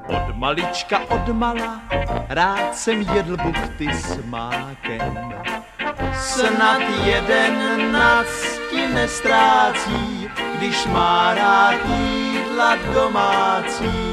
Od malička, od mala, rád jsem jedl buchty s mákem. Snad jeden nadsti nestrácí, když má rád jídla domácí.